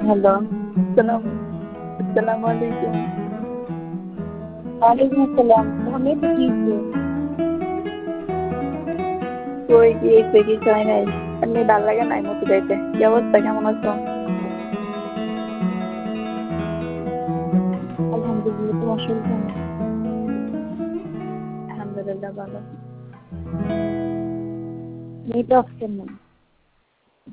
Hello, আসসালামু আলাইকুম। ওয়ালাইকুম আসসালাম। তোমার মেয়েটা কি হইছে? কই কি হইছে? কিছু হয় নাই। এমনি ভাল লাগে নাই মতি যাইতে। কি অবস্থা? কেমন আছো? আলহামদুলিল্লাহ, তোমার শরীর কেমন? আলহামদুলিল্লাহ ভালো। মেয়েটা অফ কেমন?